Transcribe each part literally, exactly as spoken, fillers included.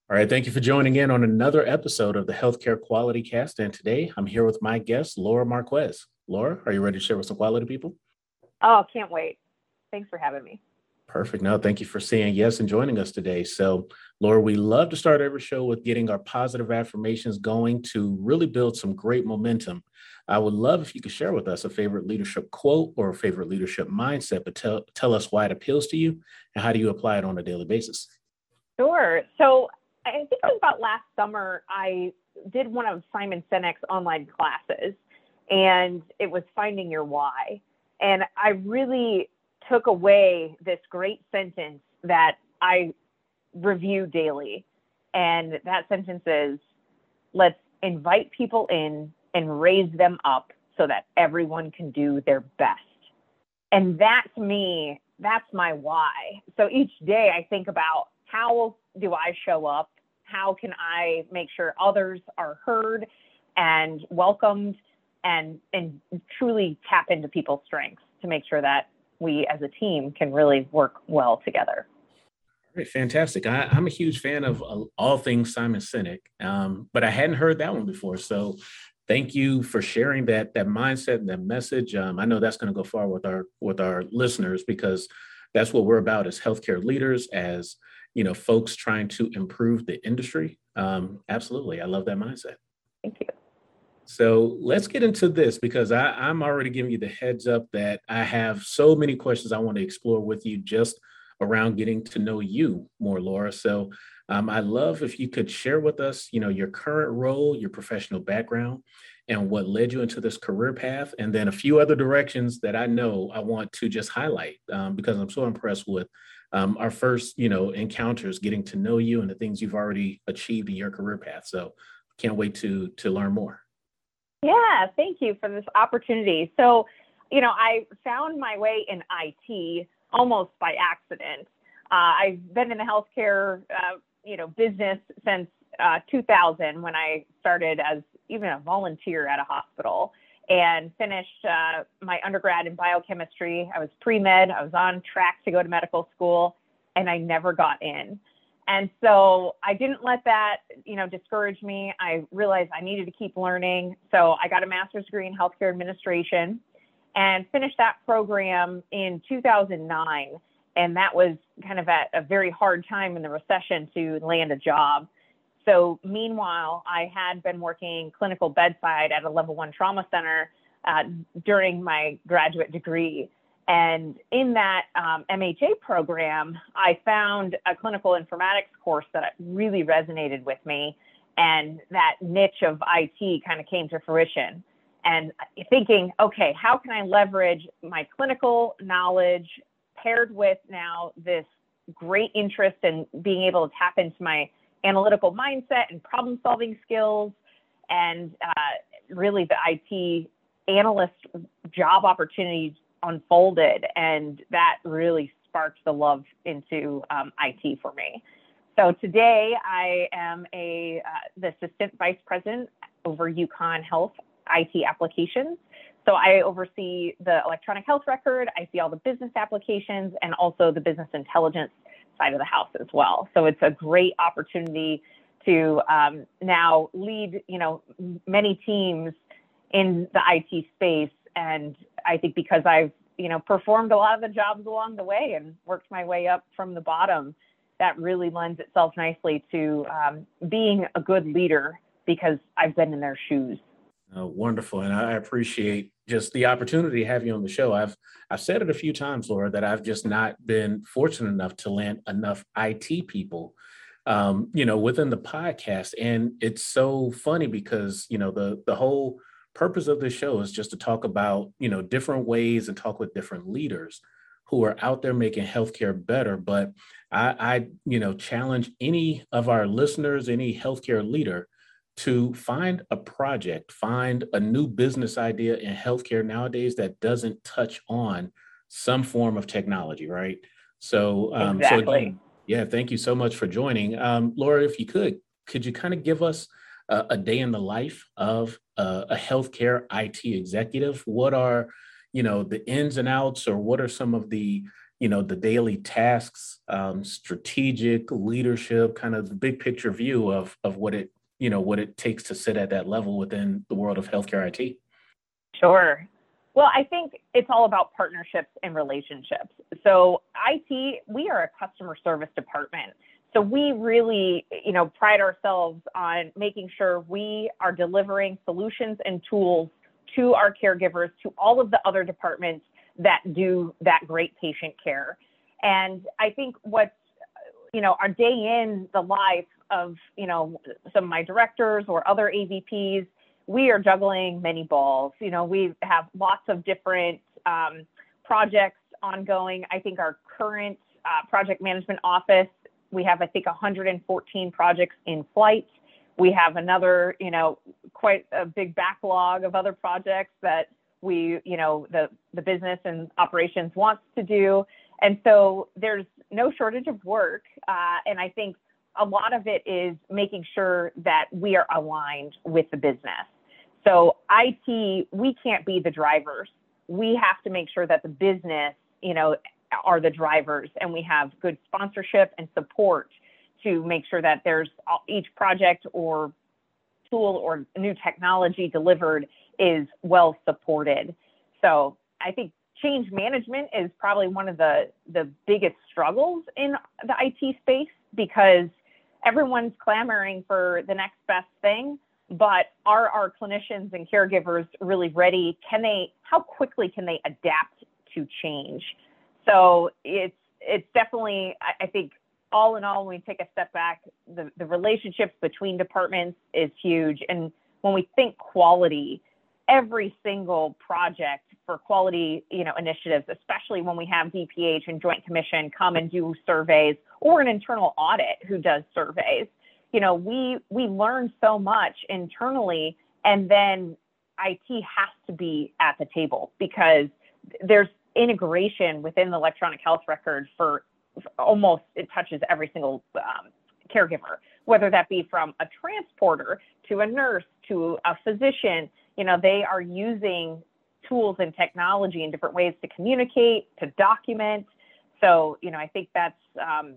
All right, thank you for joining in on another episode of the Healthcare Quality Cast. And today I'm here with my guest, Laura Marquez. Laura, are you ready to share with some quality people? Oh, can't wait. Thanks for having me. Perfect. No, thank you for saying yes and joining us today. So, Laura, we love to start every show with getting our positive affirmations going to really build some great momentum. I would love if you could share with us a favorite leadership quote or a favorite leadership mindset, but tell, tell us why it appeals to you and how do you apply it on a daily basis? Sure. So I think it was about last summer, I did one of Simon Sinek's online classes, and it was Finding Your Why. And I really took away this great sentence that I review daily. And that sentence is, let's invite people in and raise them up so that everyone can do their best. And that to me, that's my why. So each day I think about, how do I show up? How can I make sure others are heard and welcomed and, and truly tap into people's strengths to make sure that we as a team can really work well together? All right, fantastic. I, I'm a huge fan of uh, all things Simon Sinek, um, but I hadn't heard that one before. So thank you for sharing that that mindset and that message. Um, I know that's going to go far with our with our listeners because that's what we're about as healthcare leaders, as you know, folks trying to improve the industry. Um, absolutely, I love that mindset. Thank you. So let's get into this because I, I'm already giving you the heads up that I have so many questions I want to explore with you just around getting to know you more, Laura. So um, I love if you could share with us, you know, your current role, your professional background, and what led you into this career path, and then a few other directions that I know I want to just highlight um, because I'm so impressed with um, our first, you know, encounters, getting to know you and the things you've already achieved in your career path. So can't wait to to learn more. Yeah, thank you for this opportunity. So, you know, I found my way in I T almost by accident. Uh, I've been in the healthcare, uh, you know, business since uh, two thousand when I started as even a volunteer at a hospital and finished uh, my undergrad in biochemistry. I was pre-med. I was on track to go to medical school, and I never got in. And so I didn't let that, you know, discourage me. I realized I needed to keep learning. So I got a master's degree in healthcare administration and finished that program in two thousand nine. And that was kind of at a very hard time in the recession to land a job. So meanwhile, I had been working clinical bedside at a level one trauma center uh, during my graduate degree. And in that um, M H A program, I found a clinical informatics course that really resonated with me. And that niche of I T kind of came to fruition. And thinking, okay, how can I leverage my clinical knowledge paired with now this great interest in being able to tap into my analytical mindset and problem solving skills and uh, really the I T analyst job opportunities unfolded, and that really sparked the love into um, I T for me. So today I am a uh, the assistant vice president over UConn Health I T applications. So I oversee the electronic health record, I see all the business applications, and also the business intelligence side of the house as well. So it's a great opportunity to um, now lead, you know, many teams in the I T space. And I think because I've, you know, performed a lot of the jobs along the way and worked my way up from the bottom, that really lends itself nicely to um, being a good leader because I've been in their shoes. Uh, wonderful. And I appreciate just the opportunity to have you on the show. I've I've said it a few times, Laura, that I've just not been fortunate enough to land enough I T people, um, you know, within the podcast. And it's so funny because, you know, the the whole purpose of this show is just to talk about, you know, different ways and talk with different leaders who are out there making healthcare better. But I, I you know, challenge any of our listeners, any healthcare leader to find a project, find a new business idea in healthcare nowadays that doesn't touch on some form of technology, right? So, um, so Exactly. again, yeah, thank you so much for joining. Um, Laura, if you could, could you kind of give us a, a day in the life of a, a healthcare I T executive? What are, you know, the ins and outs, or what are some of the, you know, the daily tasks, um, strategic leadership, kind of the big picture view of of what it, you know, what it takes to sit at that level within the world of healthcare I T? Sure. Well, I think it's all about partnerships and relationships. So I T, we are a customer service department. So we really, you know, pride ourselves on making sure we are delivering solutions and tools to our caregivers, to all of the other departments that do that great patient care. And I think what's, you know, our day in the life of, you know, some of my directors or other A V Ps, we are juggling many balls. You know, we have lots of different um, projects ongoing. I think our current uh, project management office, we have, I think, one hundred fourteen projects in flight. We have another, you know, quite a big backlog of other projects that we, you know, the, the business and operations wants to do. And so there's no shortage of work. Uh, and I think a lot of it is making sure that we are aligned with the business. So I T, we can't be the drivers. We have to make sure that the business, you know, are the drivers, and we have good sponsorship and support to make sure that there's each project or tool or new technology delivered is well supported. So I think change management is probably one of the, the biggest struggles in the I T space, because everyone's clamoring for the next best thing. But are our clinicians and caregivers really ready? Can they, how quickly can they adapt to change? So it's, it's definitely, I, I think, all in all, when we take a step back, the, the relationships between departments is huge. And when we think quality, every single project for quality, you know, initiatives, especially when we have D P H and Joint Commission come and do surveys, or an internal audit who does surveys, you know, we we learn so much internally, and then I T has to be at the table, because there's integration within the electronic health record for almost, it touches every single um, caregiver, whether that be from a transporter to a nurse to a physician. You know, they are using tools and technology in different ways to communicate, to document. So, you know, I think that's, um,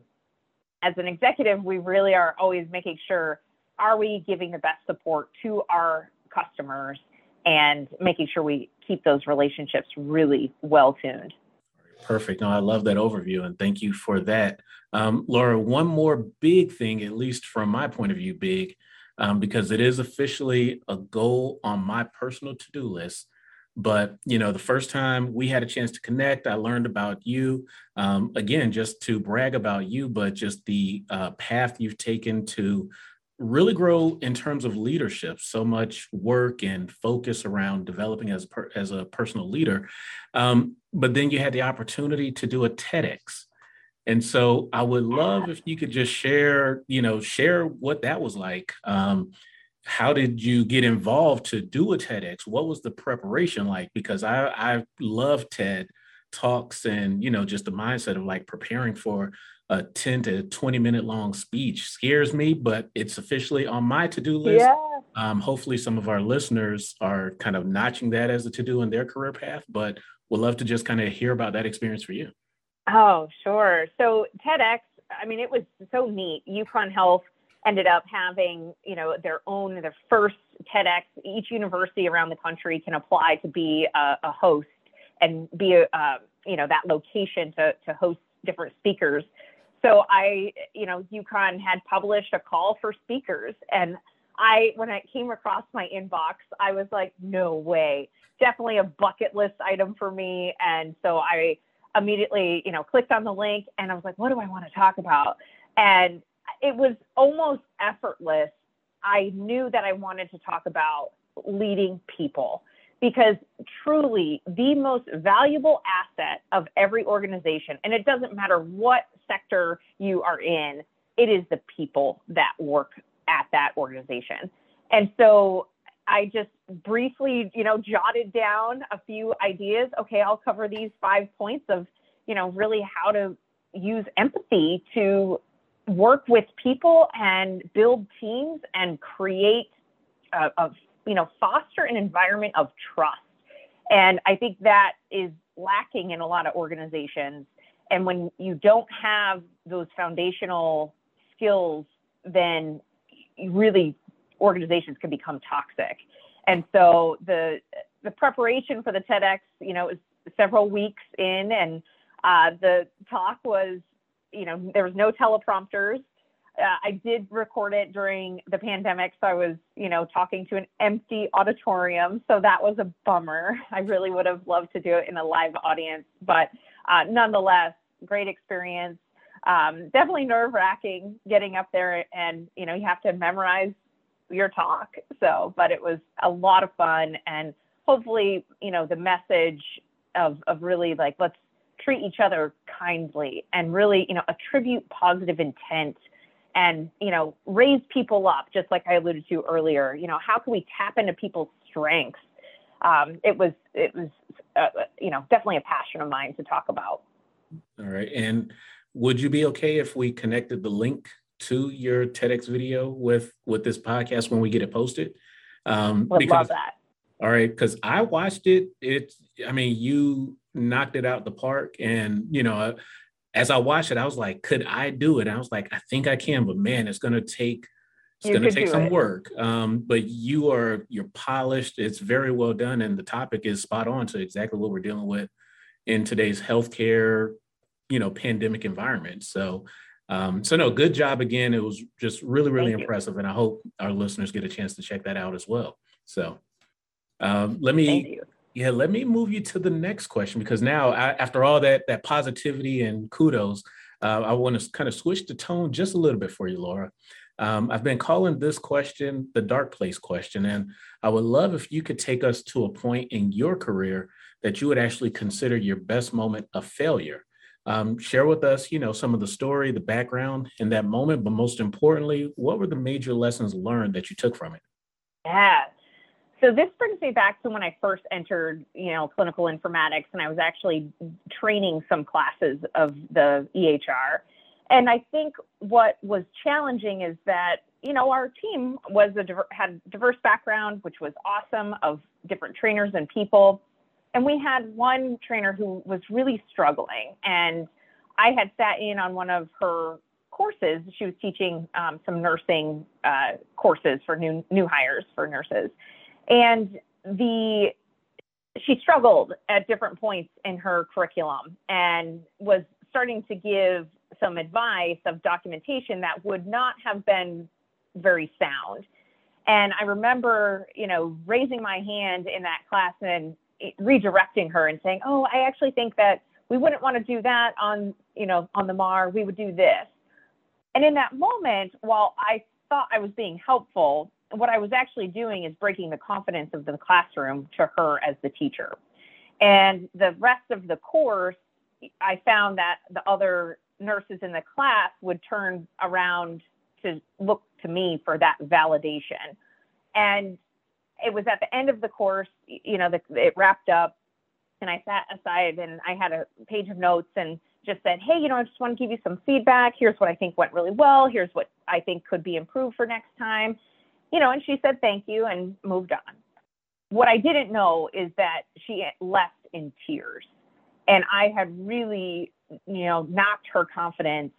as an executive, we really are always making sure, are we giving the best support to our customers and making sure we keep those relationships really well tuned. Perfect. No, I love that overview, and thank you for that. Um, Laura, one more big thing, at least from my point of view, big, um, because it is officially a goal on my personal to-do list. But, you know, the first time we had a chance to connect, I learned about you, um, again, just to brag about you, but just the uh, path you've taken to really grow in terms of leadership, so much work and focus around developing as, per, as a personal leader. Um, but then you had the opportunity to do a TEDx. And so I would love if you could just share, you know, share what that was like. Um, how did you get involved to do a TEDx? What was the preparation like? Because I, I love TED Talks, and, you know, just the mindset of like preparing for a ten to twenty minute long speech scares me, but it's officially on my to-do list. Yeah. Um, hopefully some of our listeners are kind of notching that as a to-do in their career path, but would love to just kind of hear about that experience for you. Oh, sure. So TEDx, I mean, it was so neat. UConn Health ended up having, you know, their own, their first TEDx. Each university around the country can apply to be a, a host and be a, uh, you know, that location to, to host different speakers. So I, you know, UConn had published a call for speakers, and I, when it came across my inbox, I was like, no way, definitely a bucket list item for me. And so I immediately, you know, clicked on the link, and I was like, what do I want to talk about? And it was almost effortless. I knew that I wanted to talk about leading people, because truly the most valuable asset of every organization, and it doesn't matter what sector you are in, it is the people that work at that organization. And so I just briefly, you know, jotted down a few ideas. Okay, I'll cover these five points of, you know, really how to use empathy to work with people and build teams and create a, a you know, foster an environment of trust. And I think that is lacking in a lot of organizations. And when you don't have those foundational skills, then really organizations can become toxic. And so the the preparation for the TEDx, you know, was several weeks in, and uh, the talk was, you know, there was no teleprompters. Uh, I did record it during the pandemic, so I was, you know, talking to an empty auditorium. So that was a bummer. I really would have loved to do it in a live audience, but uh, nonetheless, great experience. Um, definitely nerve-wracking getting up there, and, you know, you have to memorize your talk. So, but it was a lot of fun, and hopefully, you know, the message of, of really like, let's treat each other kindly and really, you know, attribute positive intent and, you know, raise people up, just like I alluded to earlier. You know, how can we tap into people's strengths? Um, it was, it was, uh, you know, definitely a passion of mine to talk about. All right. And would you be okay if we connected the link to your TEDx video with, with this podcast when we get it posted? Um, Would because, love that. All right. Because I watched it. It's, I mean, you knocked it out the park. And, you know, as I watched it, I was like, could I do it? And I was like, I think I can, but man, it's going to take, it's going to take some it. work. Um, but you are, you're polished. It's very well done. And the topic is spot on to exactly what we're dealing with in today's healthcare, you know, pandemic environment. So, um, so no, good job again. It was just really, really Thank impressive. You. And I hope our listeners get a chance to check that out as well. So um, let me, yeah, let me move you to the next question, because now I, after all that, that positivity and kudos, uh, I want to kind of switch the tone just a little bit for you, Laura. Um, I've been calling this question the dark place question, and I would love if you could take us to a point in your career that you would actually consider your best moment of failure. Um, share with us, you know, some of the story, the background in that moment, but most importantly, what were the major lessons learned that you took from it? Yeah. So this brings me back to when I first entered, you know, clinical informatics, and I was actually training some classes of the E H R. And I think what was challenging is that, you know, our team was a had diverse background, which was awesome, of different trainers and people. And we had one trainer who was really struggling, and I had sat in on one of her courses. She was teaching um, some nursing uh, courses for new new hires for nurses, and the she struggled at different points in her curriculum and was starting to give some advice of documentation that would not have been very sound. And I remember, you know, raising my hand in that class and redirecting her and saying, oh, I actually think that we wouldn't want to do that on, you know, on the M A R, we would do this. And in that moment, while I thought I was being helpful, what I was actually doing is breaking the confidence of the classroom to her as the teacher. And the rest of the course, I found that the other nurses in the class would turn around to look to me for that validation. And it was at the end of the course, you know, the, it wrapped up, and I sat aside and I had a page of notes and just said, hey, you know, I just want to give you some feedback. Here's what I think went really well. Here's what I think could be improved for next time. You know, and she said, thank you, and moved on. What I didn't know is that she left in tears, and I had really, you know, knocked her confidence.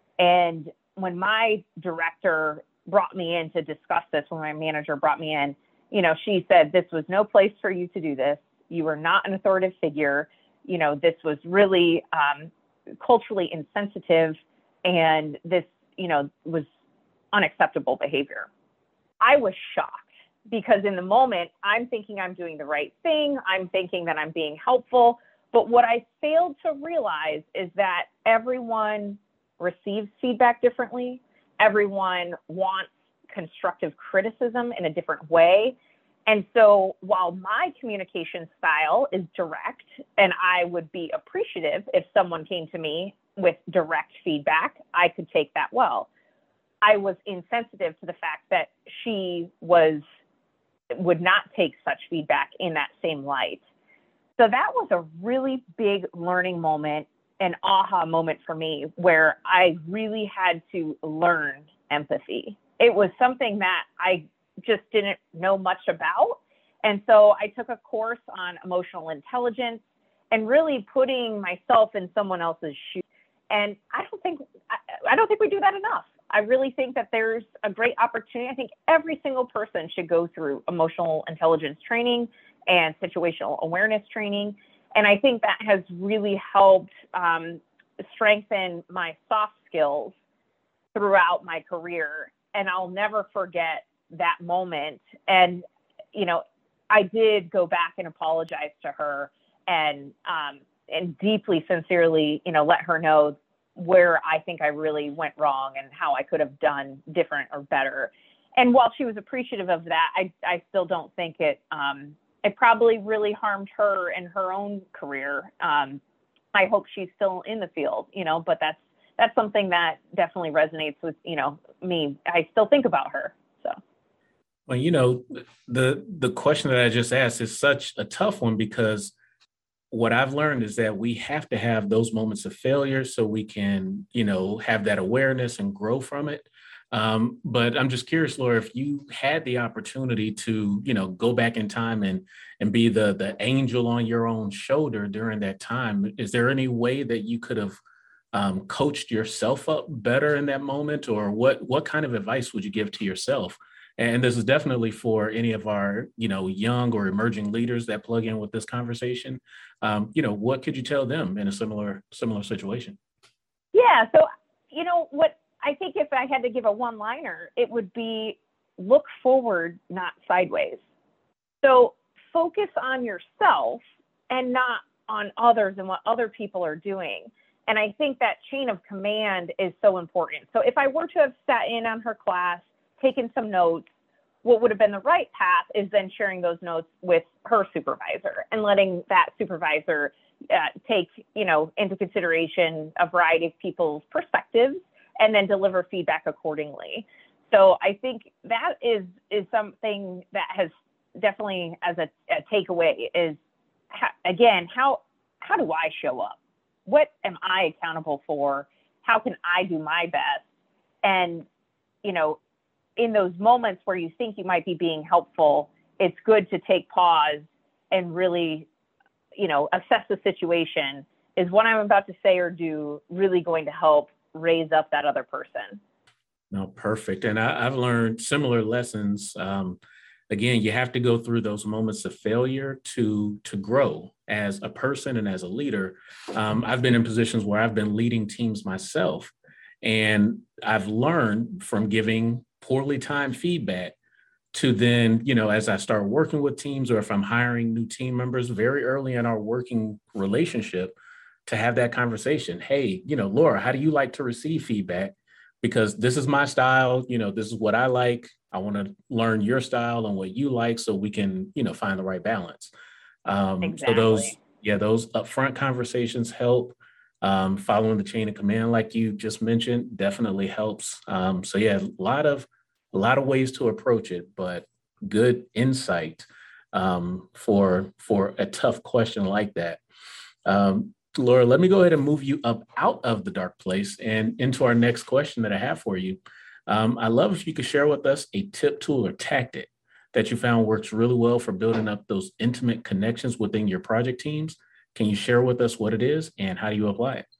And when my director brought me in to discuss this, when my manager brought me in, you know, she said, this was no place for you to do this. You were not an authoritative figure. You know, this was really um, culturally insensitive, and this, you know, was unacceptable behavior. I was shocked, because in the moment, I'm thinking I'm doing the right thing. I'm thinking that I'm being helpful. But what I failed to realize is that everyone receives feedback differently. Everyone wants constructive criticism in a different way. And so while my communication style is direct, and I would be appreciative if someone came to me with direct feedback, I could take that well. I was insensitive to the fact that she was would not take such feedback in that same light. So that was a really big learning moment, an aha moment for me, where I really had to learn empathy. It was something that I just didn't know much about. And so I took a course on emotional intelligence and really putting myself in someone else's shoes. And I don't think, I, I don't think we do that enough. I really think that there's a great opportunity. I think every single person should go through emotional intelligence training and situational awareness training. And I think that has really helped um, strengthen my soft skills throughout my career. And I'll never forget that moment. And, you know, I did go back and apologize to her and, um, and deeply, sincerely, you know, let her know where I think I really went wrong and how I could have done different or better. And while she was appreciative of that, I, I still don't think it, um, it probably really harmed her in her own career. Um, I hope she's still in the field, you know, but that's, that's something that definitely resonates with, you know, me. I still think about her. So. Well, you know, the, the question that I just asked is such a tough one, because what I've learned is that we have to have those moments of failure so we can, you know, have that awareness and grow from it. Um, but I'm just curious, Laura, if you had the opportunity to, you know, go back in time and and be the the angel on your own shoulder during that time, is there any way that you could have um, coached yourself up better in that moment, or what what kind of advice would you give to yourself? And this is definitely for any of our, you know, young or emerging leaders that plug in with this conversation. Um, you know, what could you tell them in a similar similar situation? Yeah. So, you know, what I think if I had to give a one-liner, it would be look forward, not sideways. So focus on yourself and not on others and what other people are doing. And I think that chain of command is so important. So if I were to have sat in on her class, taken some notes, what would have been the right path is then sharing those notes with her supervisor and letting that supervisor uh, take, you know, into consideration a variety of people's perspectives and then deliver feedback accordingly. So I think that is is something that has definitely, as a, a takeaway, is ha- again, how how do I show up? What am I accountable for? How can I do my best? And, you know, in those moments where you think you might be being helpful, it's good to take pause and really, you know, assess the situation. Is what I'm about to say or do really going to help raise up that other person? No, perfect. And I, I've learned similar lessons. Um, again, you have to go through those moments of failure to to grow as a person and as a leader. Um, I've been in positions where I've been leading teams myself, and I've learned from giving poorly timed feedback to then, you know, as I start working with teams or if I'm hiring new team members very early in our working relationship, to have that conversation. Hey, you know, Laura, how do you like to receive feedback? Because this is my style, you know, this is what I like. I want to learn your style and what you like so we can, you know, find the right balance. Um, so those, Exactly. yeah, those upfront conversations help. Um, following the chain of command, like you just mentioned, definitely helps. Um, so yeah, a lot of a lot of ways to approach it, but good insight um, for for a tough question like that. Um, Laura, let me go ahead and move you up out of the dark place and into our next question that I have for you. Um, I love if you could share with us a tip, tool, or tactic that you found works really well for building up those intimate connections within your project teams. Can you share with us what it is and how do you apply it?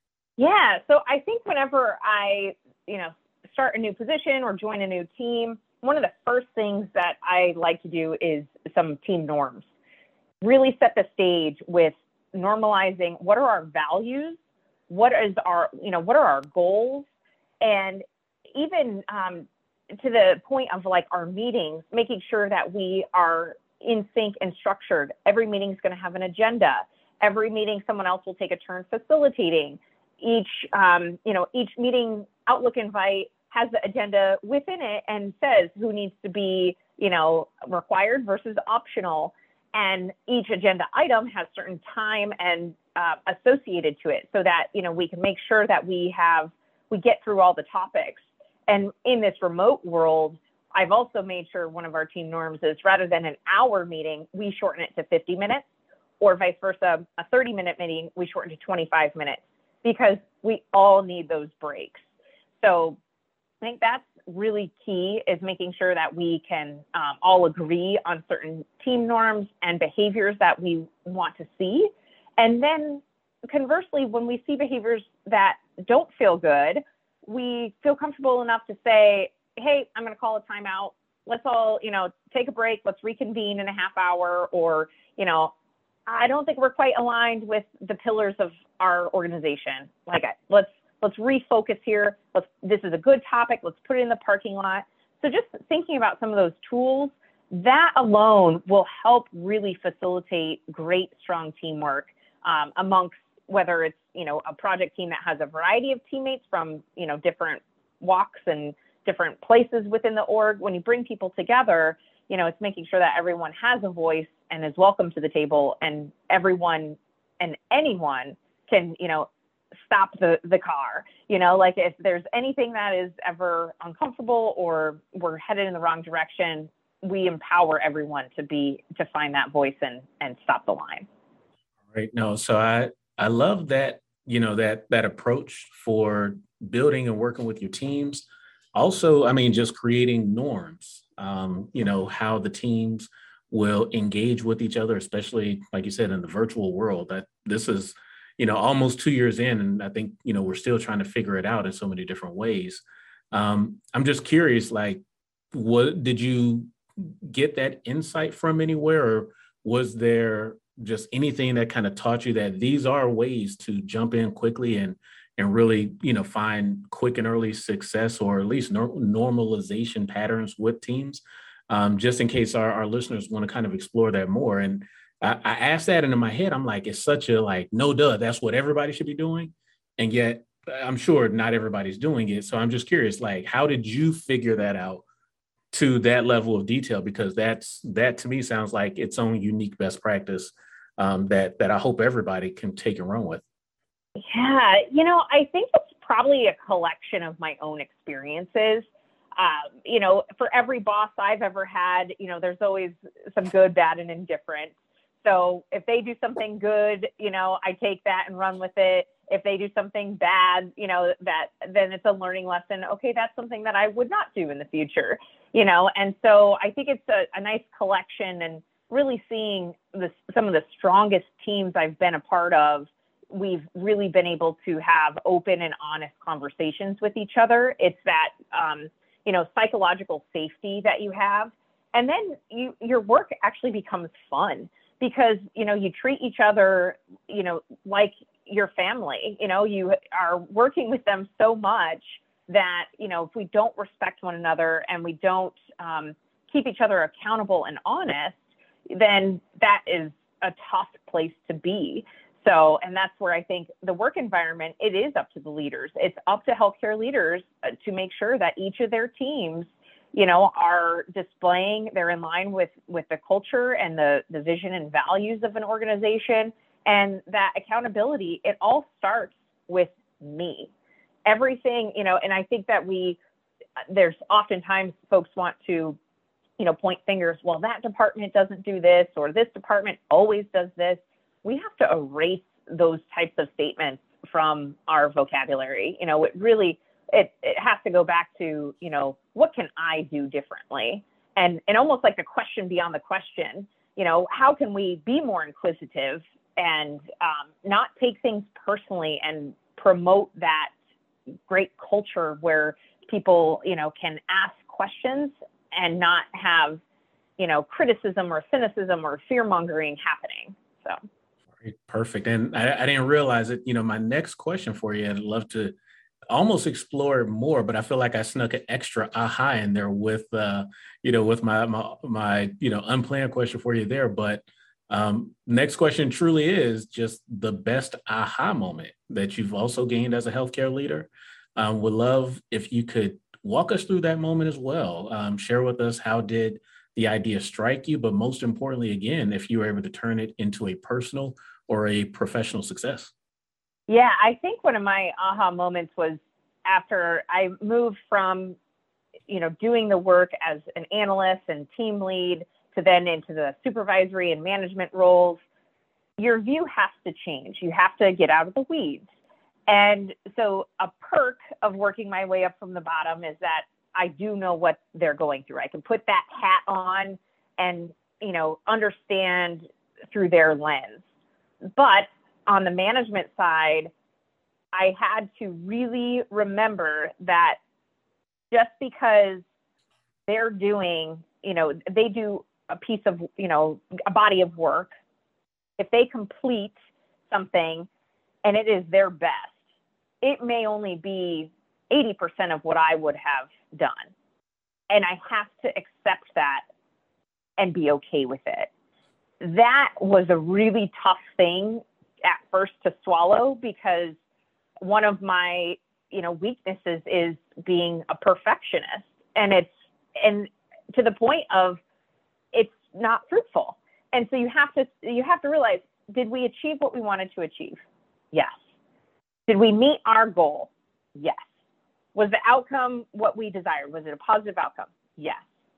Yeah. So I think whenever I, you know, start a new position or join a new team, one of the first things that I like to do is some team norms. Really set the stage with normalizing what are our values, what is our, you know, what are our goals, and even um, to the point of like our meetings, making sure that we are in sync and structured. Every meeting is going to have an agenda. Every meeting, someone else will take a turn facilitating. Each, um, you know, each meeting Outlook invite has the agenda within it and says who needs to be, you know, required versus optional. And each agenda item has certain time and uh, associated to it so that, you know, we can make sure that we have, we get through all the topics. And in this remote world, I've also made sure one of our team norms is rather than an hour meeting, we shorten it to fifty minutes, or vice versa, a thirty minute meeting, we shorten to twenty-five minutes, because we all need those breaks. So I think that's really key, is making sure that we can um, all agree on certain team norms and behaviors that we want to see. And then conversely, when we see behaviors that don't feel good, we feel comfortable enough to say, hey, I'm going to call a timeout. Let's all, you know, take a break. Let's reconvene in a half hour. Or, you know, I don't think we're quite aligned with the pillars of our organization. Like, let's let's refocus here. Let's, this is a good topic. Let's put it in the parking lot. So just thinking about some of those tools, that alone will help really facilitate great, strong teamwork um, amongst, whether it's, you know, a project team that has a variety of teammates from, you know, different walks and different places within the org. When you bring people together, you know, it's making sure that everyone has a voice and is welcome to the table, and everyone and anyone can, you know, stop the, the car. You know, like if there's anything that is ever uncomfortable or we're headed in the wrong direction, we empower everyone to be, to find that voice and, and stop the line. Right. No, so I, I love that, you know, that, that approach for building and working with your teams. Also, I mean, just creating norms, um, you know, how the teams will engage with each other, especially, like you said, in the virtual world. That this is, you know, almost two years in, and I think, you know, we're still trying to figure it out in so many different ways. Um, I'm just curious, like, what did you get that insight from anywhere, or was there just anything that kind of taught you that these are ways to jump in quickly and and really, you know, find quick and early success, or at least nor- normalization patterns with teams, um, just in case our, our listeners want to kind of explore that more. And I, I asked that, and in my head, I'm like, it's such a like, no duh, that's what everybody should be doing. And yet I'm sure not everybody's doing it. So I'm just curious, like, how did you figure that out to that level of detail? Because that's, that to me sounds like its own unique best practice um, that, that I hope everybody can take and run with. Yeah, you know, I think it's probably a collection of my own experiences. Um, you know, for every boss I've ever had, you know, there's always some good, bad, and indifferent. So if they do something good, you know, I take that and run with it. If they do something bad, you know, that then it's a learning lesson. Okay, that's something that I would not do in the future, you know. And so I think it's a, a nice collection, and really seeing this, some of the strongest teams I've been a part of, we've really been able to have open and honest conversations with each other. It's that, um, you know, psychological safety that you have. And then you, your work actually becomes fun because, you know, you treat each other, you know, like your family. You know, you are working with them so much that, you know, if we don't respect one another and we don't um, keep each other accountable and honest, then that is a tough place to be. So, and that's where I think the work environment, it is up to the leaders. It's up to healthcare leaders to make sure that each of their teams, you know, are displaying, they're in line with, with the culture and the, the vision and values of an organization. And that accountability, it all starts with me. Everything, you know, and I think that we, there's oftentimes folks want to, you know, point fingers. Well, that department doesn't do this, or this department always does this. We have to erase those types of statements from our vocabulary. You know, it really, it, it has to go back to, you know, what can I do differently? And, and almost like the question beyond the question, you know, how can we be more inquisitive and um, not take things personally and promote that great culture where people, you know, can ask questions and not have, you know, criticism or cynicism or fear mongering happening. So. Perfect. And I, I didn't realize it. You know, my next question for you, I'd love to almost explore it more, but I feel like I snuck an extra aha in there with, uh, you know, with my, my, my, you know, unplanned question for you there. But um, next question truly is just the best aha moment that you've also gained as a healthcare leader. Um, would love if you could walk us through that moment as well. Um, share with us, how did the idea strike you? But most importantly, again, if you were able to turn it into a personal or a professional success? Yeah, I think one of my aha moments was after I moved from, you know, doing the work as an analyst and team lead to then into the supervisory and management roles. Your view has to change. You have to get out of the weeds. And so a perk of working my way up from the bottom is that I do know what they're going through. I can put that hat on and, you know, understand through their lens. But on the management side, I had to really remember that just because they're doing, you know, they do a piece of, you know, a body of work, if they complete something and it is their best, it may only be eighty percent of what I would have done. And I have to accept that and be okay with it. That was a really tough thing at first to swallow, because one of my, you know, weaknesses is being a perfectionist, and it's, and to the point of it's not fruitful. And so you have to, you have to realize, did we achieve what we wanted to achieve? Yes. Did we meet our goal? Yes. Was the outcome what we desired? Was it a positive outcome? Yes.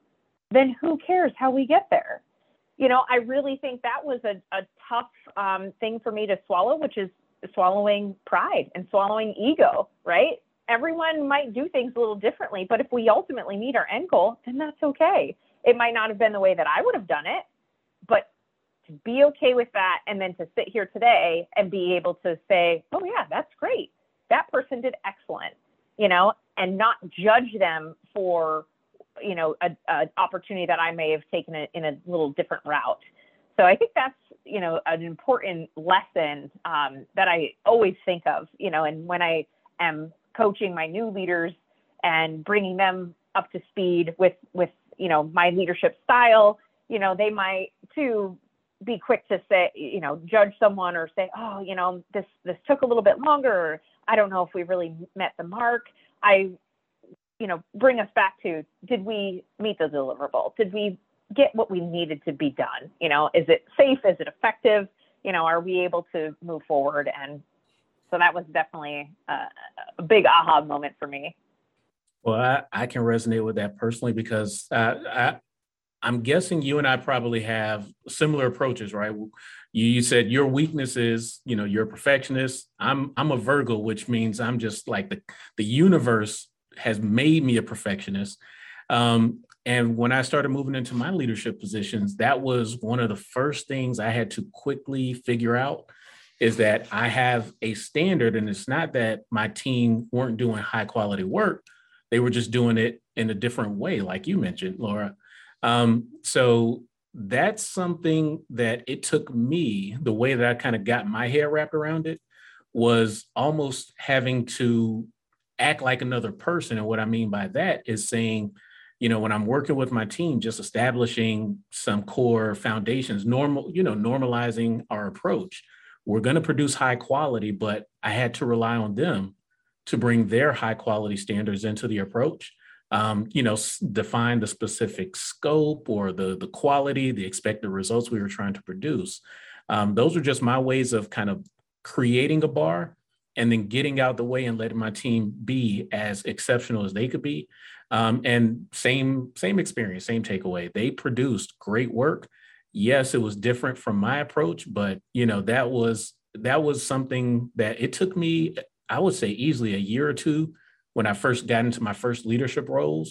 Then who cares how we get there? You know, I really think that was a, a tough um, thing for me to swallow, which is swallowing pride and swallowing ego, right? Everyone might do things a little differently, but if we ultimately meet our end goal, then that's okay. It might not have been the way that I would have done it, but to be okay with that, and then to sit here today and be able to say, oh yeah, that's great. That person did excellent, you know, and not judge them for, you know, a, a opportunity that I may have taken it in a little different route. So I think that's, you know, an important lesson um, that I always think of, you know, and when I am coaching my new leaders and bringing them up to speed with, with, you know, my leadership style, you know, they might too be quick to say, you know, judge someone or say, oh, you know, this, this took a little bit longer, or I don't know if we really met the mark. I, you know, bring us back to, did we meet the deliverable? Did we get what we needed to be done? You know, is it safe? Is it effective? You know, are we able to move forward? And so that was definitely a, a big aha moment for me. Well, I, I can resonate with that personally, because uh, I, I'm guessing you and I probably have similar approaches, right? You, you said your weakness is, you know, you're a perfectionist. I'm I'm a Virgo, which means I'm just like the, the universe has made me a perfectionist. Um, and when I started moving into my leadership positions, that was one of the first things I had to quickly figure out, is that I have a standard, and it's not that my team weren't doing high quality work. They were just doing it in a different way, like you mentioned, Laura. Um, so that's something that it took me, the way that I kind of got my head wrapped around it, was almost having to act like another person. And what I mean by that is saying, you know, when I'm working with my team, just establishing some core foundations, normal, you know, normalizing our approach. We're going to produce high quality, but I had to rely on them to bring their high quality standards into the approach. Um, you know, s- define the specific scope or the, the quality, the expected results we were trying to produce. Um, those are just my ways of kind of creating a bar and then getting out the way and letting my team be as exceptional as they could be. Um, and same, same experience, same takeaway. They produced great work. Yes, it was different from my approach, but you know, that was that was something that it took me, I would say, easily a year or two when I first got into my first leadership roles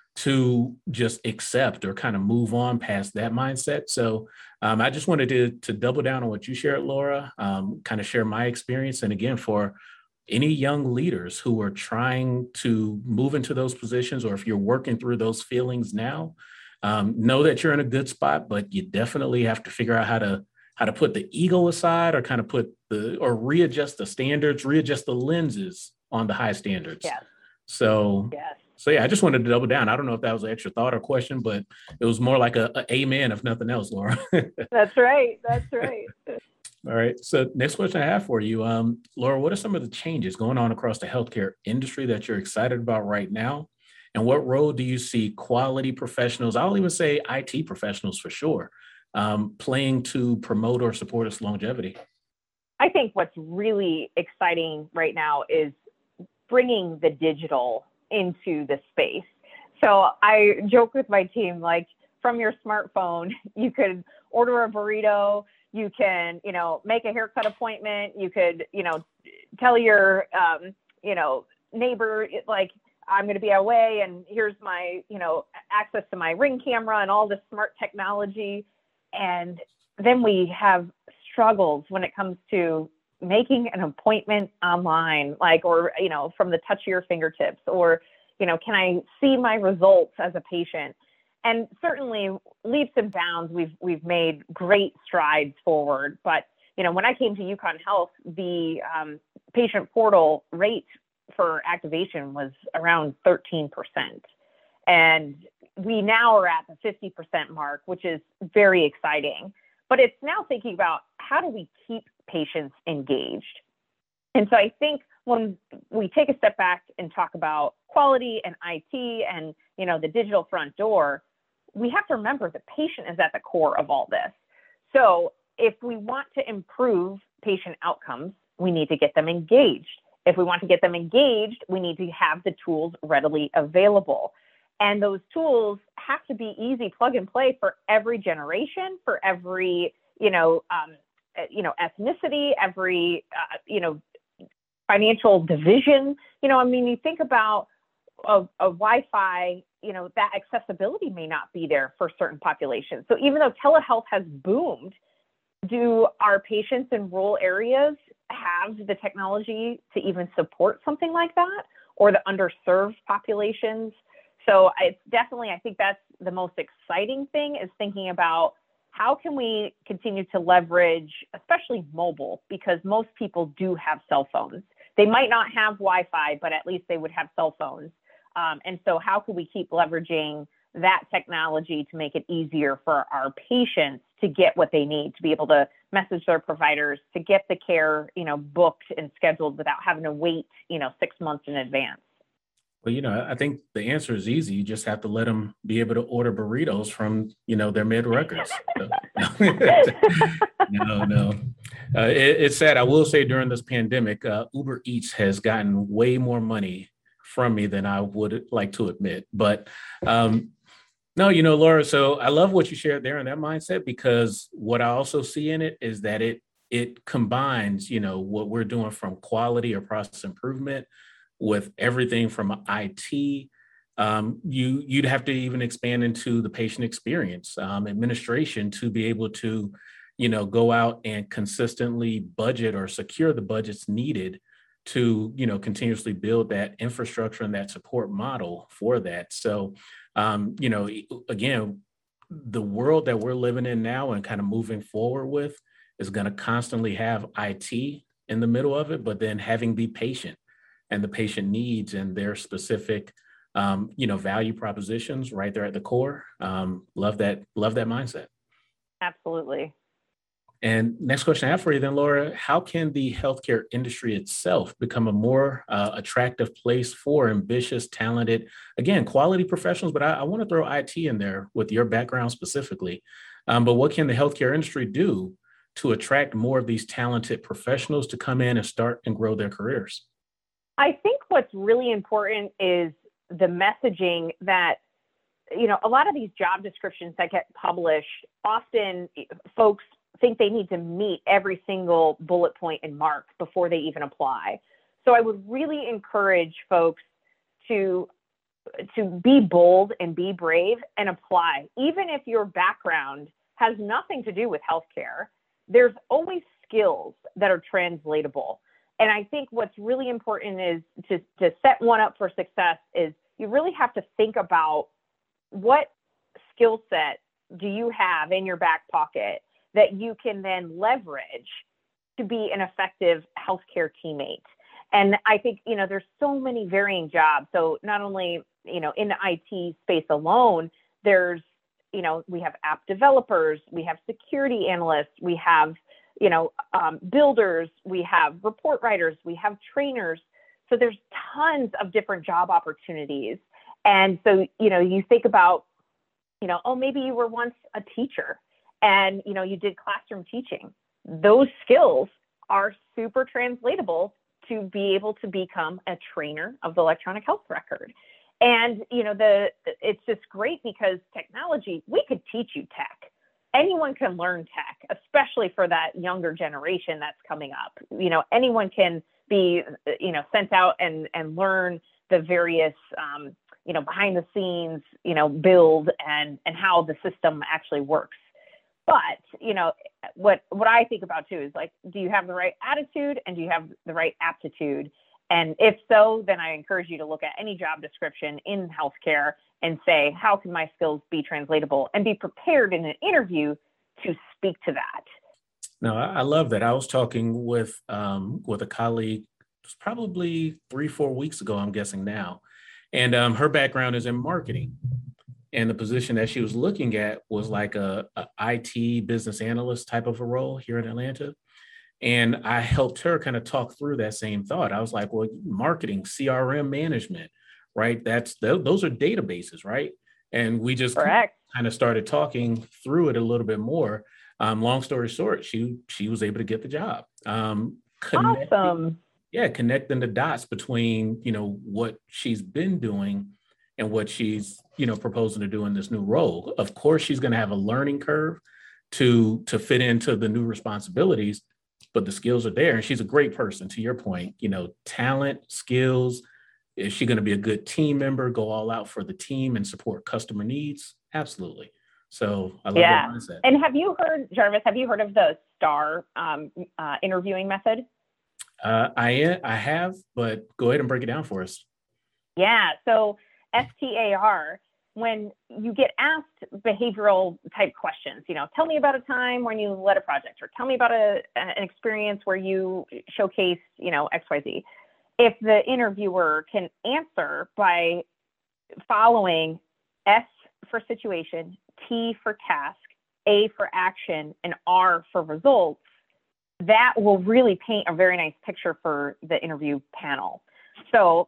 to just accept or kind of move on past that mindset. So um, I just wanted to, to double down on what you shared, Laura, um, kind of share my experience. And again, for any young leaders who are trying to move into those positions, or if you're working through those feelings now, um, know that you're in a good spot, but you definitely have to figure out how to how to put the ego aside, or kind of put the, or readjust the standards, readjust the lenses on the high standards. Yes. So, Yes. so yeah, I just wanted to double down. I don't know if that was an extra thought or question, but it was more like a, a amen, if nothing else, Laura. That's right. That's right. All right. So next question I have for you, um, Laura, what are some of the changes going on across the healthcare industry that you're excited about right now? And what role do you see quality professionals, I'll even say I T professionals for sure, um, playing to promote or support its longevity? I think what's really exciting right now is bringing the digital into the space. So I joke with my team, like, from your smartphone, you could order a burrito, you can, you know, make a haircut appointment, you could, you know, tell your, um, you know, neighbor, like, I'm going to be away and here's my, you know, access to my Ring camera and all this smart technology. And then we have struggles when it comes to making an appointment online, like, or, you know, from the touch of your fingertips, or, you know, can I see my results as a patient? And certainly leaps and bounds, we've, we've made great strides forward. But, you know, when I came to UConn Health, the um, patient portal rate for activation was around thirteen percent. And we now are at the fifty percent mark, which is very exciting. But it's now thinking about how do we keep patients engaged? And so I think when we take a step back and talk about quality and I T and, you know, the digital front door, we have to remember the patient is at the core of all this. So if we want to improve patient outcomes, we need to get them engaged. If we want to get them engaged, we need to have the tools readily available. And those tools have to be easy plug and play for every generation, for every, you know, um, you know, ethnicity, every, uh, you know, financial division. You know, I mean, you think about a, a Wi-Fi, you know, that accessibility may not be there for certain populations. So even though telehealth has boomed, do our patients in rural areas have the technology to even support something like that, or the underserved populations? So it's definitely, I think that's the most exciting thing, is thinking about how can we continue to leverage, especially mobile, because most people do have cell phones. They might not have Wi-Fi, but at least they would have cell phones. Um, and so how can we keep leveraging that technology to make it easier for our patients to get what they need, to be able to message their providers, to get the care, you know, booked and scheduled without having to wait, you know, six months in advance? Well, you know, I think the answer is easy. You just have to let them be able to order burritos from, you know, their mid records. So, no, no. Uh, it, it's sad. I will say during this pandemic, uh, Uber Eats has gotten way more money from me than I would like to admit. But um, no, you know, Laura, so I love what you shared there in that mindset, because what I also see in it is that it it combines, you know, what we're doing from quality or process improvement with everything from I T. Um, you, you'd have to even expand into the patient experience, um, administration, to be able to, you know, go out and consistently budget or secure the budgets needed to, you know, continuously build that infrastructure and that support model for that. So, um, you know, again, the world that we're living in now and kind of moving forward with is going to constantly have I T in the middle of it, but then having the patient and the patient needs and their specific, um, you know, value propositions right there at the core. Um, love that, love that mindset. Absolutely. And next question I have for you then, Laura, how can the healthcare industry itself become a more uh, attractive place for ambitious, talented, again, quality professionals? But I, I want to throw I T in there with your background specifically. Um, but what can the healthcare industry do to attract more of these talented professionals to come in and start and grow their careers? I think what's really important is the messaging that, you know, a lot of these job descriptions that get published, often folks think they need to meet every single bullet point and mark before they even apply. So I would really encourage folks to, to be bold and be brave and apply. Even if your background has nothing to do with healthcare, there's always skills that are translatable. And I think what's really important is to, to set one up for success is you really have to think about what skill set do you have in your back pocket that you can then leverage to be an effective healthcare teammate. And I think, you know, there's so many varying jobs. So not only, you know, in the I T space alone, there's, you know, we have app developers, we have security analysts, we have, you know, um, builders, we have report writers, we have trainers. So there's tons of different job opportunities. And so, you know, you think about, you know, oh, maybe you were once a teacher and, you know, you did classroom teaching. Those skills are super translatable to be able to become a trainer of the electronic health record. And, you know, the it's just great because technology, we could teach you tech. Anyone can learn tech, especially for that younger generation that's coming up. You know, anyone can be, you know, sent out and, and learn the various, um, you know, behind the scenes, you know, build and, and how the system actually works. But, you know, what what I think about too is like, do you have the right attitude and do you have the right aptitude? And if so, then I encourage you to look at any job description in healthcare and say, how can my skills be translatable, and be prepared in an interview to speak to that. No, I I love that. I was talking with um, with a colleague, it was probably three, four weeks ago, I'm guessing now. And um, her background is in marketing. And the position that she was looking at was like a, a I T business analyst type of a role here in Atlanta. And I helped her kind of talk through that same thought. I was like, well, marketing, C R M management, right? That's th- those are databases, right? And we just Correct. kind of started talking through it a little bit more. Um, long story short, she she was able to get the job. Um, connecting, Awesome. yeah, connecting the dots between, you know, what she's been doing and what she's, you know, proposing to do in this new role. Of course, she's going to have a learning curve to to fit into the new responsibilities, but the skills are there. And she's a great person, to your point, you know, talent, skills. Is she going to be a good team member, go all out for the team and support customer needs? Absolutely. So I love Yeah. that mindset. And have you heard, Jarvis, have you heard of the STAR um, uh, interviewing method? Uh, I I have, but go ahead and break it down for us. Yeah. So S T A R, when you get asked behavioral type questions, you know, tell me about a time when you led a project, or tell me about a, an experience where you showcased, you know, X Y Z. If the interviewer can answer by following S for situation, T for task, A for action, and R for results, that will really paint a very nice picture for the interview panel. So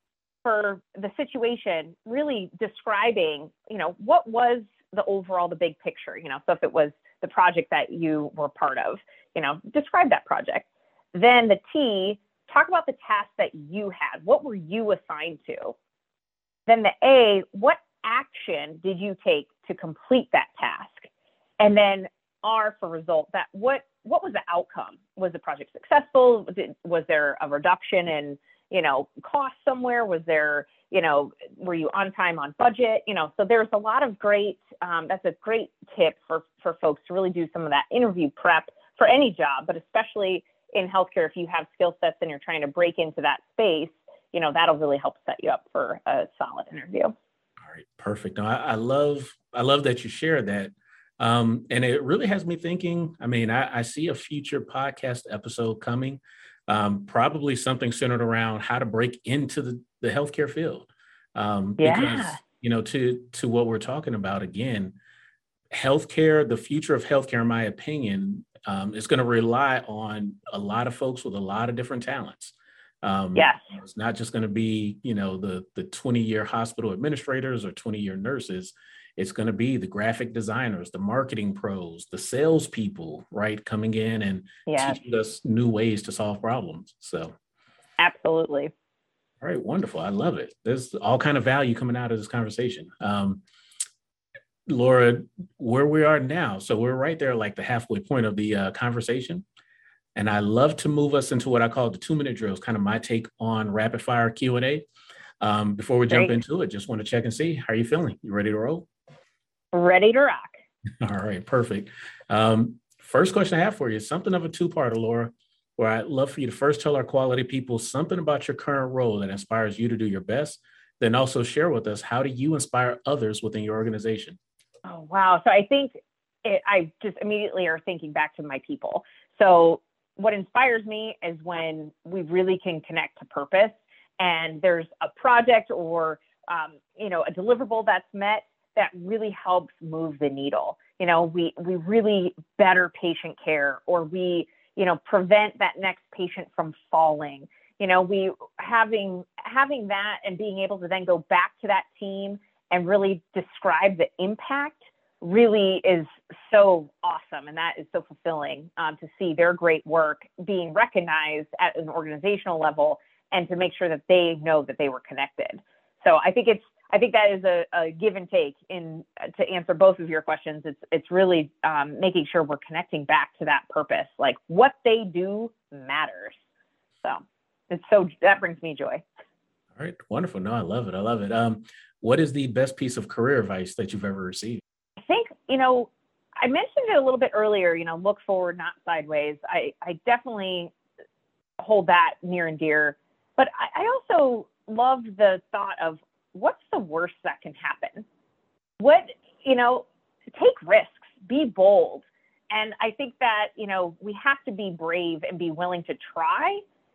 for the situation, really describing, you know, what was the overall, the big picture, you know, so if it was the project that you were part of, you know, describe that project. Then the T, talk about the task that you had. What were you assigned to? Then the A, what action did you take to complete that task? And then R for result, that what what was the outcome? Was the project successful? Did, was there a reduction in, you know, cost somewhere? Was there, you know, were you on time, on budget? You know, so there's a lot of great, um, that's a great tip for, for folks to really do some of that interview prep for any job, but especially in healthcare, if you have skill sets and you're trying to break into that space, you know, that'll really help set you up for a solid interview. All right, perfect. No, I, I love, I love that you shared that. Um, and it really has me thinking, I mean, I, I see a future podcast episode coming, um, probably something centered around how to break into the, the healthcare field. Um, Yeah. Because, you know, to, to what we're talking about, again, healthcare, the future of healthcare, in my opinion, um, is going to rely on a lot of folks with a lot of different talents. Um, Yes. It's not just going to be, you know, the the twenty-year hospital administrators or twenty-year nurses. It's going to be the graphic designers, the marketing pros, the salespeople, right, coming in and Yes. teaching us new ways to solve problems. So, Absolutely. all right, wonderful. I love it. There's all kind of value coming out of this conversation. Um, Laura, where we are now, so we're right there, like the halfway point of the uh, conversation. And I love to move us into what I call the two-minute drills, kind of my take on rapid fire Q and A. Um, before we jump Great. into it, just want to check and see, how are you feeling? You ready to roll? Ready to rock. All right, perfect. Um, first question I have for you is something of a two-parter, Laura, where I'd love for you to first tell our quality people something about your current role that inspires you to do your best, then also share with us, how do you inspire others within your organization? Oh, wow. So I think it, I just immediately are thinking back to my people. So what inspires me is when we really can connect to purpose, and there's a project or, um, you know, a deliverable that's met that really helps move the needle. You know, we, we really better patient care, or we, you know, prevent that next patient from falling. You know, we having, having that and being able to then go back to that team and really describe the impact really is so awesome. And that is so fulfilling um, to see their great work being recognized at an organizational level, and to make sure that they know that they were connected. So I think it's, I think that is a, a give and take in to answer both of your questions. It's, it's really um, making sure we're connecting back to that purpose, like what they do matters. So it's so, that brings me joy. All right, wonderful. No, I love it. I love it. Um, what is the best piece of career advice that you've ever received? I think, you know, I mentioned it a little bit earlier, you know, look forward, not sideways. I, I definitely hold that near and dear. But I, I also love the thought of what's the worst that can happen? What, you know, take risks, be bold. And I think that, you know, we have to be brave and be willing to try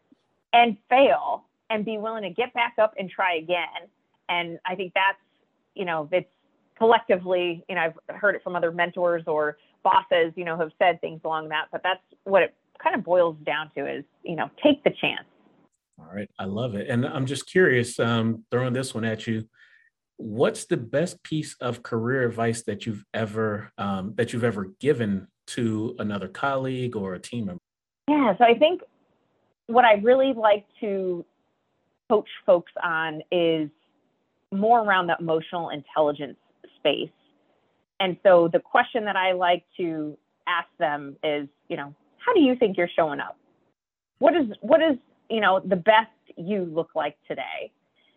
and fail and be willing to get back up and try again. And I think that's, you know, it's collectively, you know, I've heard it from other mentors or bosses, you know, have said things along that, but that's what it kind of boils down to is, you know, take the chance. All right. I love it. And I'm just curious, um, throwing this one at you. What's the best piece of career advice that you've ever, um, that you've ever given to another colleague or a team member? Yeah. So I think what I really like to coach folks on is more around the emotional intelligence space. And so the question that I like to ask them is, you know, how do you think you're showing up? What is, what is, you know, the best you look like today?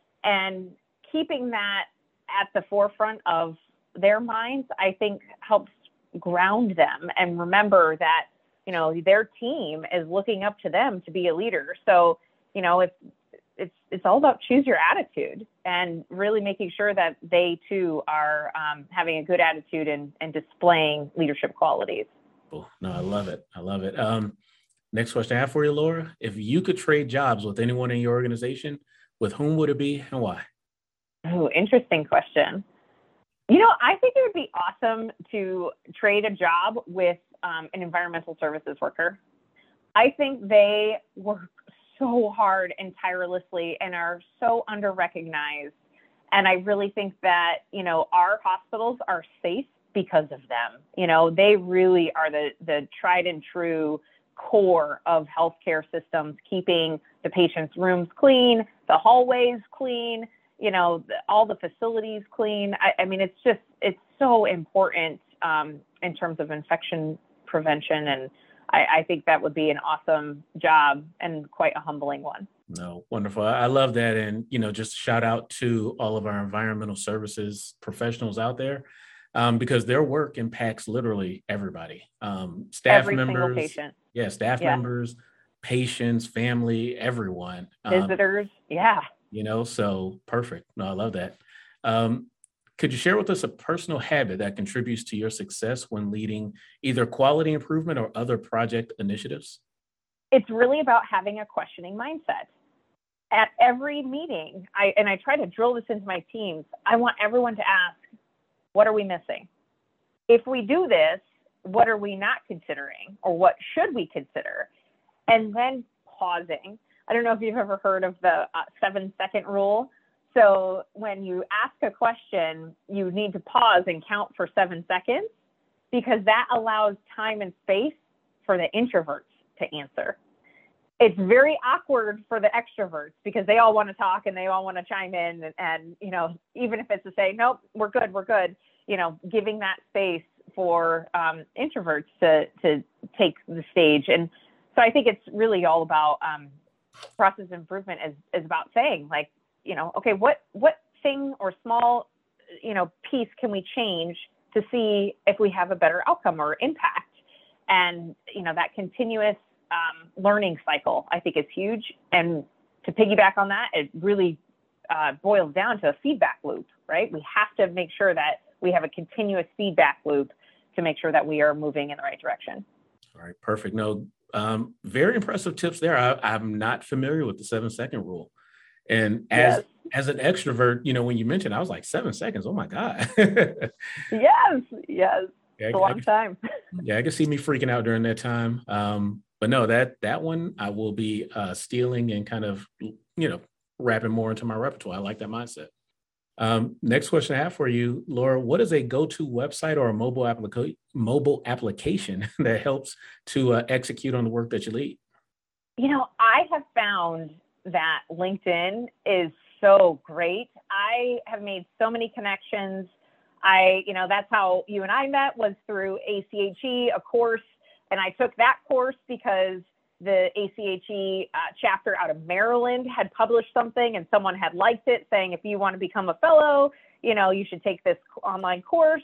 And keeping that at the forefront of their minds, I think helps ground them and remember that, you know, their team is looking up to them to be a leader. So, you know, it's, it's, it's all about choose your attitude and really making sure that they too are um, having a good attitude and, and displaying leadership qualities. Oh, no, I love it. I love it. Um, next question I have for you, Laura. If you could trade jobs with anyone in your organization, with whom would it be and why? Oh, interesting question. You know, I think it would be awesome to trade a job with um, an environmental services worker. I think they work so hard and tirelessly and are so under-recognized. And I really think that, you know, our hospitals are safe because of them. You know, they really are the, the tried and true core of healthcare systems, keeping the patient's rooms clean, the hallways clean, you know, the, all the facilities clean. I, I mean, it's just, it's so important um, in terms of infection prevention. And I, I think that would be an awesome job and quite a humbling one. No, wonderful. I love that. And, you know, just shout out to all of our environmental services professionals out there, um, because their work impacts literally everybody. Um, staff Every members, single patient. Yeah, staff Yeah. members, patients, family, everyone. Um, Visitors. Yeah. You know, so perfect. No, I love that. Um, could you share with us a personal habit that contributes to your success when leading either quality improvement or other project initiatives? It's really about having a questioning mindset. At every meeting, I and I try to drill this into my teams, I want everyone to ask, what are we missing? If we do this, what are we not considering? Or what should we consider? And then pausing. I don't know if you've ever heard of the uh, seven second rule. So when you ask a question, you need to pause and count for seven seconds because that allows time and space for the introverts to answer. It's very awkward for the extroverts because they all want to talk and they all want to chime in. And, and, you know, even if it's to say, nope, we're good, we're good, you know, giving that space for um, introverts to, to take the stage. And so I think it's really all about um, process improvement is, is about saying like, you know, okay, what, what thing or small, you know, piece can we change to see if we have a better outcome or impact? And, you know, that continuous um, learning cycle, I think is huge. And to piggyback on that, it really uh, boils down to a feedback loop, right? We have to make sure that we have a continuous feedback loop to make sure that we are moving in the right direction. All right, perfect. No, um, very impressive tips there. I, I'm not familiar with the seven second rule. And as Yes. as an extrovert, you know, when you mentioned, I was like, seven seconds. Oh my God. Yes, yes. Yeah, It's a I, long I, time. yeah, I can see me freaking out during that time. Um, but no, that that one I will be uh, stealing and kind of, you know, wrapping more into my repertoire. I like that mindset. Um, next question I have for you, Laura, what is a go-to website or a mobile application mobile application that helps to uh, execute on the work that you lead? You know, I have found that LinkedIn is so great. I have made so many connections. I, you know, that's how you and I met, was through A C H E, a course. And I took that course because the A C H E uh, chapter out of Maryland had published something and someone had liked it saying, if you want to become a fellow, you know, you should take this online course.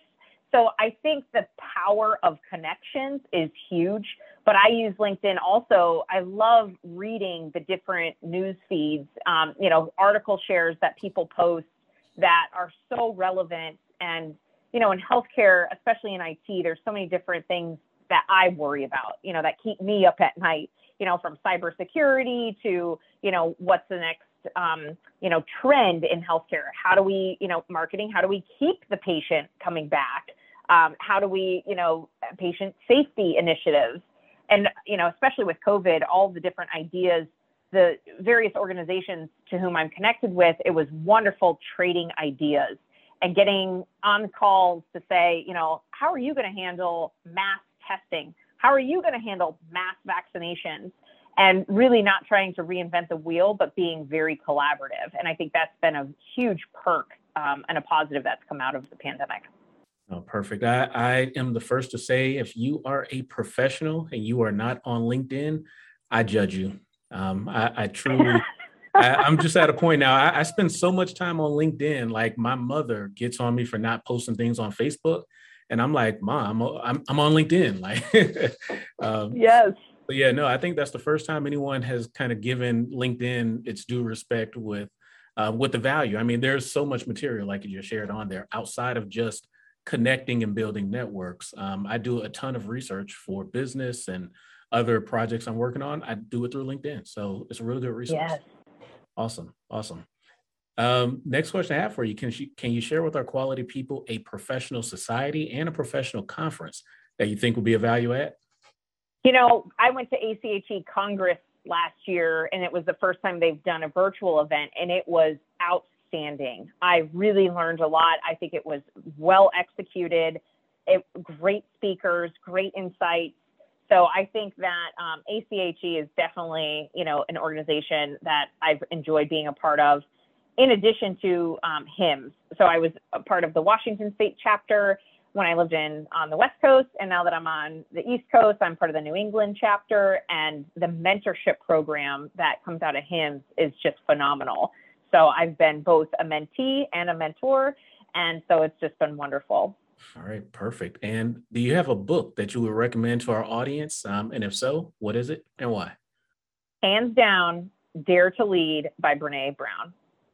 So I think the power of connections is huge, but I use LinkedIn also. I love reading the different news feeds, um, you know, article shares that people post that are so relevant. And, you know, in healthcare, especially in I T, there's so many different things that I worry about, you know, that keep me up at night, you know, from cybersecurity to, you know, what's the next, um, you know, trend in healthcare? How do we, you know, marketing, how do we keep the patient coming back? Um, how do we, you know, patient safety initiatives? And, you know, especially with COVID, all the different ideas, the various organizations to whom I'm connected with, it was wonderful trading ideas and getting on calls to say, you know, how are you going to handle mass testing? How are you going to handle mass vaccinations? And really not trying to reinvent the wheel, but being very collaborative. And I think that's been a huge perk um, and a positive that's come out of the pandemic. Oh, perfect. I, I am the first to say, if you are a professional and you are not on LinkedIn, I judge you. Um, I, I truly, I, I'm just at a point now. I, I spend so much time on LinkedIn. Like my mother gets on me for not posting things on Facebook, and I'm like, Mom, I'm I'm on LinkedIn. Like, um, yes. But yeah, no, I think that's the first time anyone has kind of given LinkedIn its due respect with uh, with the value. I mean, there's so much material like you just shared on there outside of just connecting and building networks. Um, I do a ton of research for business and other projects I'm working on. I do it through LinkedIn. So it's a really good resource. Yes. Awesome. Awesome. Um, next question I have for you. Can, you, can you share with our quality people a professional society and a professional conference that you think will be a value add? You know, I went to A C H E Congress last year, and it was the first time they've done a virtual event, and it was outstanding. I really learned a lot. I think it was well executed, it, great speakers, great insights. So I think that um, A C H E is definitely, you know, an organization that I've enjoyed being a part of, in addition to um, HIMSS. So I was a part of the Washington State chapter when I lived in on the West Coast, and now that I'm on the East Coast, I'm part of the New England chapter, and the mentorship program that comes out of HIMSS is just phenomenal. So I've been both a mentee and a mentor, and so it's just been wonderful. All right, perfect. And do you have a book that you would recommend to our audience? Um, and if so, what is it and why? Hands down, Dare to Lead by Brene Brown.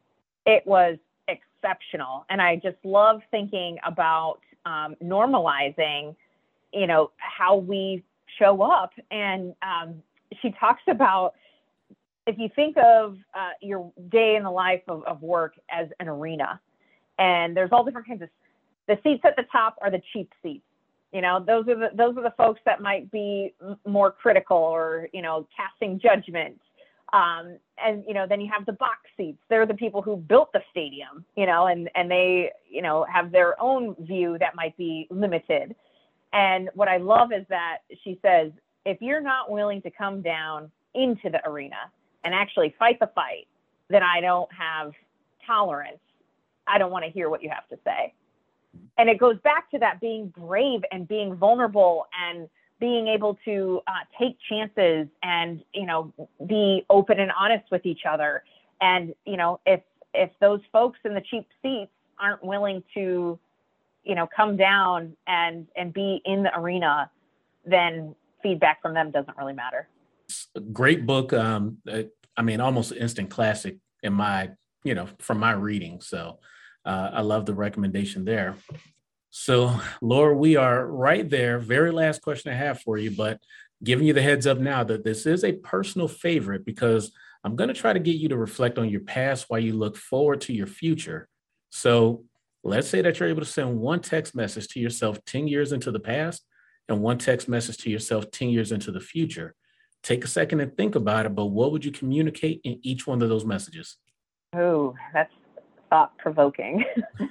It was exceptional, and I just love thinking about um, normalizing, you know, how we show up. And um, she talks about, if you think of uh, your day in the life of, of work as an arena, and there's all different kinds of, the seats at the top are the cheap seats. You know, those are the, those are the folks that might be m- more critical or, you know, casting judgment. Um, and, you know, then you have the box seats. They're the people who built the stadium, you know, and, and they, you know, have their own view that might be limited. And what I love is that she says, if you're not willing to come down into the arena and actually fight the fight, then I don't have tolerance. I don't want to hear what you have to say. And it goes back to that being brave and being vulnerable and being able to uh, take chances and, you know, be open and honest with each other. And, you know, if, if those folks in the cheap seats aren't willing to, you know, come down and, and be in the arena, then feedback from them doesn't really matter. Great book. Um, I mean, almost an instant classic in my, you know, from my reading. So uh, I love the recommendation there. So, Laura, we are right there. Very last question I have for you, but giving you the heads up now that this is a personal favorite because I'm going to try to get you to reflect on your past while you look forward to your future. So let's say that you're able to send one text message to yourself ten years into the past and one text message to yourself ten years into the future. Take a second and think about it, but what would you communicate in each one of those messages? Oh, that's thought-provoking.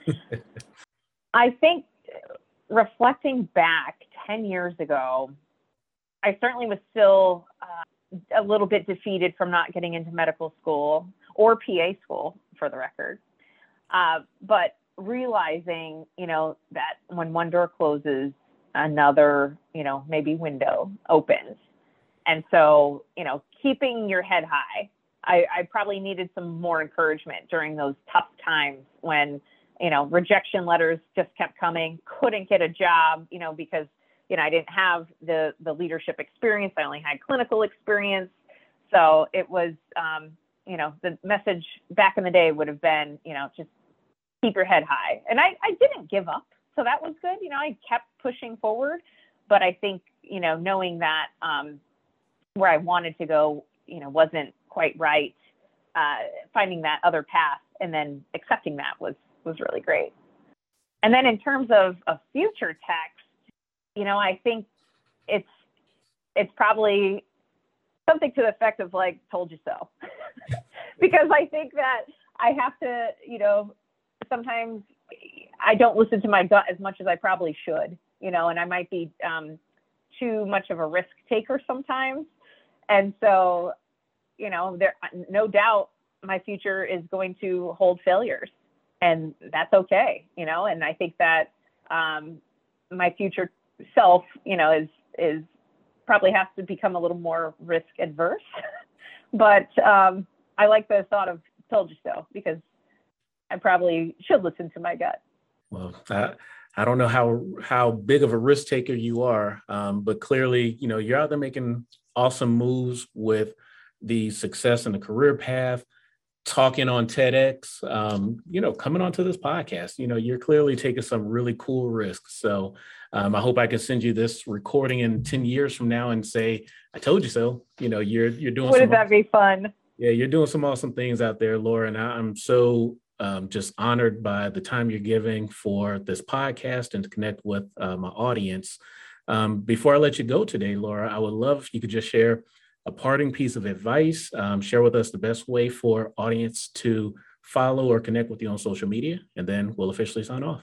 I think reflecting back ten years ago, I certainly was still uh, a little bit defeated from not getting into medical school or P A school, for the record. Uh, but realizing, you know, that when one door closes, another, you know, maybe window opens. And so, you know, keeping your head high. I, I probably needed some more encouragement during those tough times when you know, rejection letters just kept coming, couldn't get a job, you know, because, you know, I didn't have the, the leadership experience. I only had clinical experience. So it was, um, you know, the message back in the day would have been, you know, just keep your head high. And I, I didn't give up. So that was good. You know, I kept pushing forward, but I think, you know, knowing that um, where I wanted to go, you know, wasn't quite right, uh, finding that other path and then accepting that was, was really great. And then in terms of a future text, you know, I think it's, it's probably something to the effect of like, told you so, because I think that I have to, you know, sometimes I don't listen to my gut as much as I probably should, you know, and I might be um, too much of a risk taker sometimes. And so, you know, there, no doubt my future is going to hold failures, and that's okay, you know, and I think that um, my future self, you know, is, is probably has to become a little more risk adverse, but um, I like the thought of told you so, because I probably should listen to my gut. Well, I, I don't know how how big of a risk taker you are, um, but clearly, you know, you're out there making awesome moves with the success and the career path, talking on TEDx, um, you know, coming onto this podcast. You know, you're clearly taking some really cool risks. So um, I hope I can send you this recording in ten years from now and say, I told you so. You know, you're you're doing. Wouldn't that be fun? Yeah, you're doing some awesome things out there, Laura, and I, I'm so Um, just honored by the time you're giving for this podcast and to connect with uh, my audience. Um, before I let you go today, Laura, I would love if you could just share a parting piece of advice, um, share with us the best way for audience to follow or connect with you on social media, and then we'll officially sign off.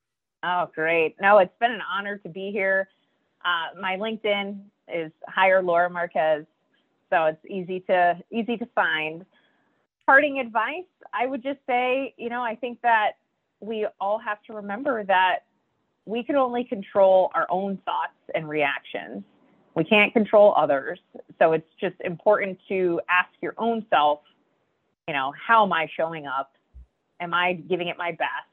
Oh, great. No, it's been an honor to be here. Uh, my LinkedIn is Hire Laura Marquez, so it's easy to easy to find. Parting advice, I would just say, you know, I think that we all have to remember that we can only control our own thoughts and reactions. We can't control others. So it's just important to ask your own self, you know, how am I showing up? Am I giving it my best?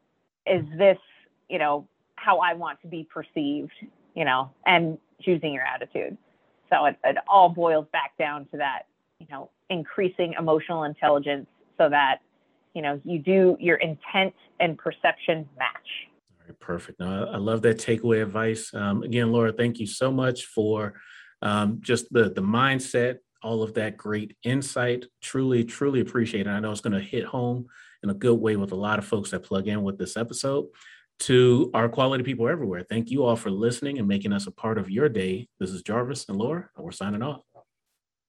Is this, you know, how I want to be perceived, you know, and choosing your attitude. So it, it all boils back down to that, you know, increasing emotional intelligence so that, you know, you do your intent and perception match. All right, perfect. No, I love that takeaway advice. Um, again, Laura, thank you so much for um, just the, the mindset, all of that great insight. Truly, truly appreciate it. I know it's going to hit home in a good way with a lot of folks that plug in with this episode. To our quality people everywhere, thank you all for listening and making us a part of your day. This is Jarvis and Laura, and we're signing off.